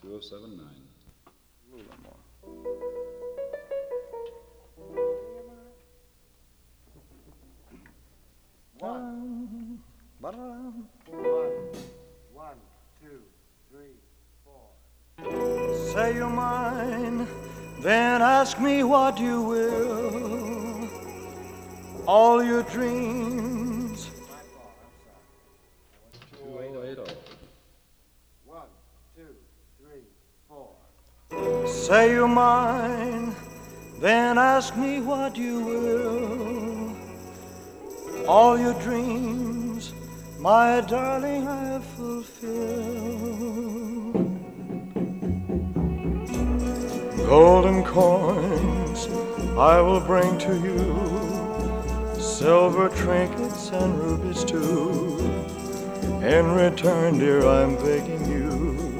2079. A little more. One, two, three, four. Say you're mine, then ask me what you will. All your dreams. 2080. One, two, three, four. Say you're mine, then ask me what you will. All your dreams, my darling, I have fulfilled. Golden coins I will bring to you, silver trinkets and rubies too. In return, dear, I'm begging you,